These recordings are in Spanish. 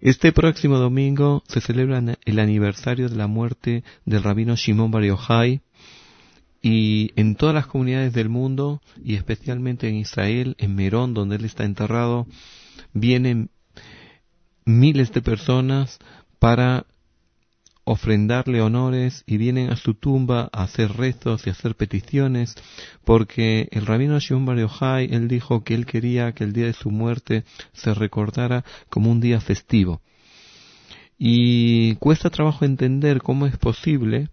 Este próximo domingo se celebra el aniversario de la muerte del rabino Shimon Bar Yochai, y en todas las comunidades del mundo, y especialmente en Israel, en Merón, donde él está enterrado, vienen miles de personas para ofrendarle honores y vienen a su tumba a hacer rezos y a hacer peticiones, porque el rabino Shimon Bar Yochai, él dijo que él quería que el día de su muerte se recordara como un día festivo. Y cuesta trabajo entender cómo es posible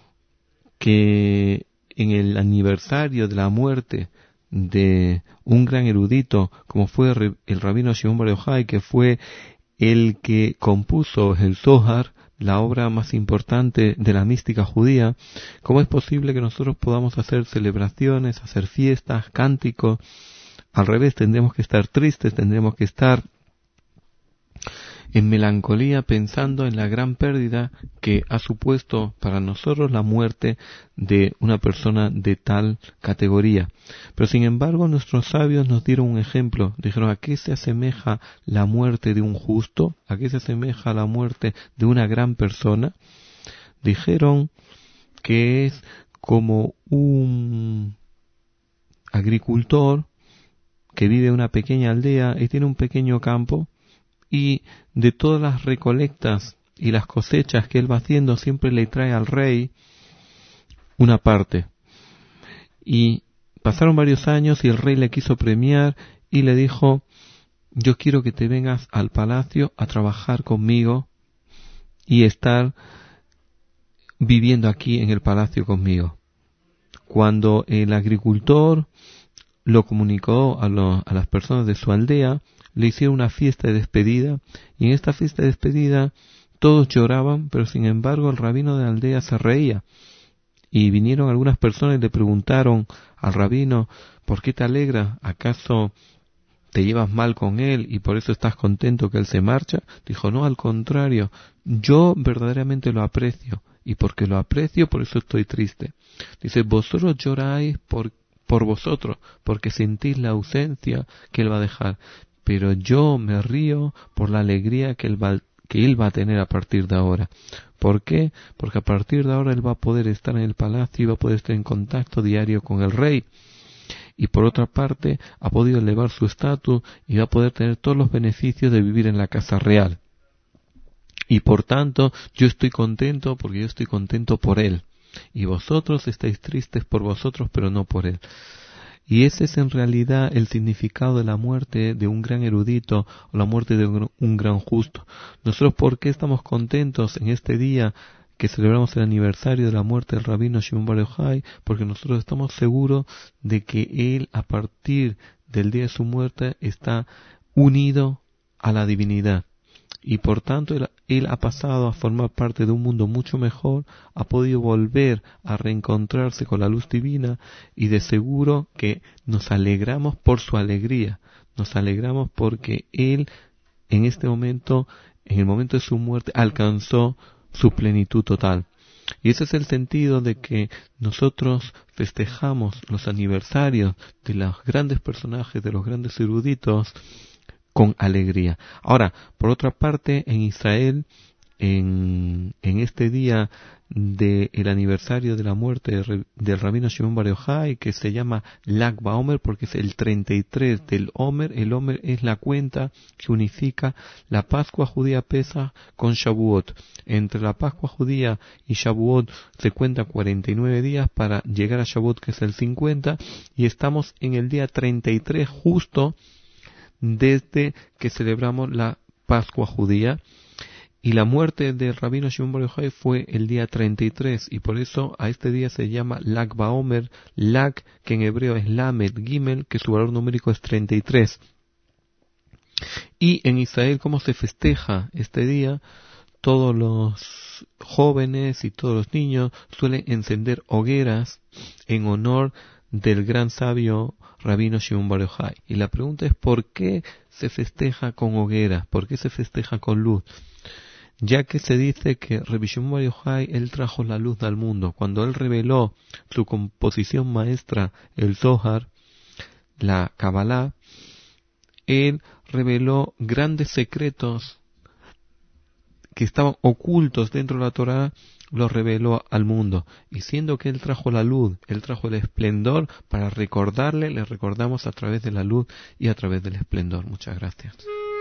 que en el aniversario de la muerte de un gran erudito como fue el rabino Shimon Bar Yochai, que fue el que compuso el Zohar, la obra más importante de la mística judía, ¿cómo es posible que nosotros podamos hacer celebraciones, hacer fiestas, cánticos? Al revés, tendremos que estar tristes, tendremos que estar en melancolía pensando en la gran pérdida que ha supuesto para nosotros la muerte de una persona de tal categoría. Pero sin embargo nuestros sabios nos dieron un ejemplo. Dijeron: ¿a qué se asemeja la muerte de un justo? ¿A qué se asemeja la muerte de una gran persona? Dijeron que es como un agricultor que vive en una pequeña aldea y tiene un pequeño campo, y de todas las recolectas y las cosechas que él va haciendo siempre le trae al rey una parte. Y pasaron varios años y el rey le quiso premiar y le dijo: yo quiero que te vengas al palacio a trabajar conmigo y estar viviendo aquí en el palacio conmigo. Cuando el agricultor lo comunicó a las personas de su aldea, le hicieron una fiesta de despedida, y en esta fiesta de despedida todos lloraban, pero sin embargo el rabino de la aldea se reía. Y vinieron algunas personas y le preguntaron al rabino: ¿por qué te alegra? ¿Acaso te llevas mal con él y por eso estás contento que él se marcha? Dijo: no, al contrario, yo verdaderamente lo aprecio, y porque lo aprecio, por eso estoy triste. Dice: vosotros lloráis por vosotros, porque sentís la ausencia que él va a dejar, pero yo me río por la alegría que él va a tener a partir de ahora. ¿Por qué? Porque a partir de ahora él va a poder estar en el palacio y va a poder estar en contacto diario con el rey. Y por otra parte, ha podido elevar su estatus y va a poder tener todos los beneficios de vivir en la casa real. Y por tanto, yo estoy contento porque yo estoy contento por él. Y vosotros estáis tristes por vosotros, pero no por él. Y ese es en realidad el significado de la muerte de un gran erudito o la muerte de un gran justo. Nosotros, ¿por qué estamos contentos en este día que celebramos el aniversario de la muerte del rabino Shimon Bar Yochai? Porque nosotros estamos seguros de que él, a partir del día de su muerte, está unido a la divinidad. Y por tanto él ha pasado a formar parte de un mundo mucho mejor, ha podido volver a reencontrarse con la luz divina, y de seguro que nos alegramos por su alegría, nos alegramos porque él en este momento, en el momento de su muerte, alcanzó su plenitud total. Y ese es el sentido de que nosotros festejamos los aniversarios de los grandes personajes, de los grandes eruditos, con alegría. Ahora, por otra parte, en Israel, en este día del aniversario de la muerte del rabino Shimon Bar Yochai, que se llama Lag BaOmer, porque es el 33 del Omer. El Omer es la cuenta que unifica la Pascua judía Pesach con Shavuot. Entre la Pascua judía y Shavuot se cuenta 49 días para llegar a Shavuot, que es el 50, y estamos en el día 33 justo desde que celebramos la Pascua judía, y la muerte del rabino Shimon Bar Yochai fue el día 33, y por eso a este día se llama Lag BaOmer, Lag, que en hebreo es Lamed Gimel, que su valor numérico es 33. Y en Israel, ¿cómo se festeja este día? Todos los jóvenes y todos los niños suelen encender hogueras en honor del gran sabio rabino Shimon Bar Yochai. Y la pregunta es: ¿por qué se festeja con hogueras? ¿Por qué se festeja con luz? Ya que se dice que Rabbi Shimon Bar Yochai, él trajo la luz al mundo. Cuando él reveló su composición maestra, el Zohar, la Kabbalah, él reveló grandes secretos que estaban ocultos dentro de la Torá, los reveló al mundo. Y siendo que Él trajo la luz, Él trajo el esplendor, para recordarle, le recordamos a través de la luz y a través del esplendor. Muchas gracias.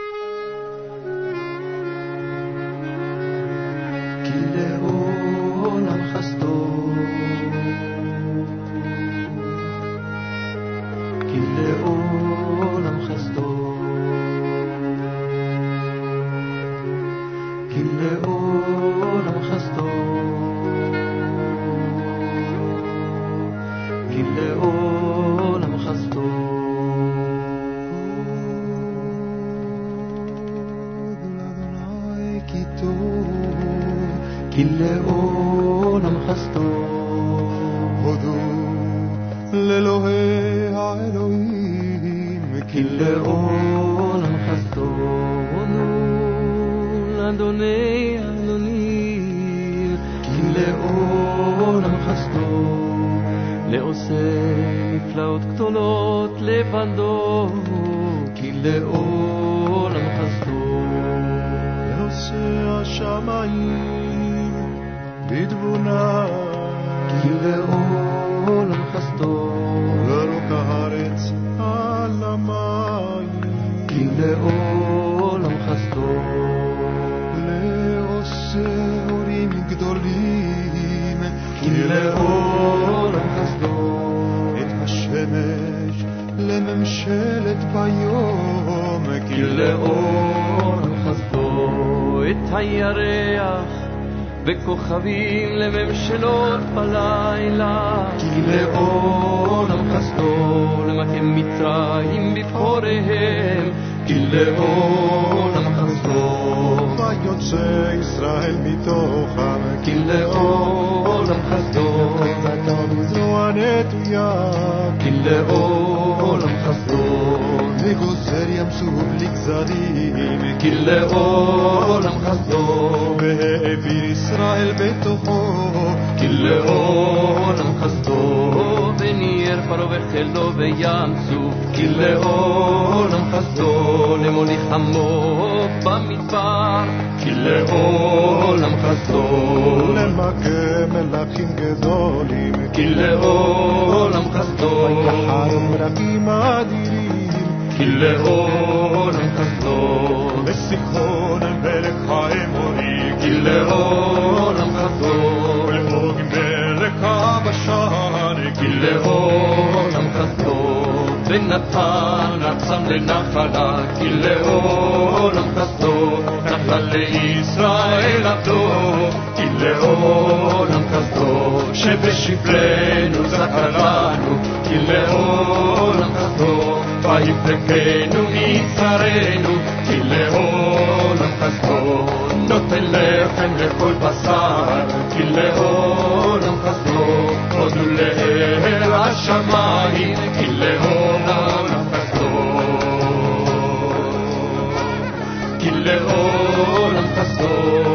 וכוכבים לממשלות בלילה, כי לעולם חסדו למקם מצרים בבחוריהם, כי לעולם חסדו ויוצא ישראל מתוכם, כי לעולם חסדו זו הנטויה, כי לעולם חסדו וגוזר ים סוף לגזרים, כי לעולם חסדו והעביר ישראל בתוכו, כי לעולם חסדו וניער פרעה וחילו בים סוף, כי לעולם חסדו למוליך עמו במדבר, כי לעולם חסדו למכה מלאכים גדולים, כי לעולם חסדו ויחר מלאכים אדירים, כי לעולם חסדו לסיחון מלך האמורי, כי לעולם חסדו ולעוג מלך הבשן, כי לעולם חסדו ונתן ארצם לנחלה, כי לעולם חסדו נחל לישראל עבדו, כי לעולם חסדו שבשפלנו זכר לנו, כי לעולם חסדו ויפרקנו מיצרנו, כי לעולם חסדו נותן לחם לכל בשר, כי לעולם חסדו הודו לאל השמיים, כי לעולם חסדו, כי לעולם חסדו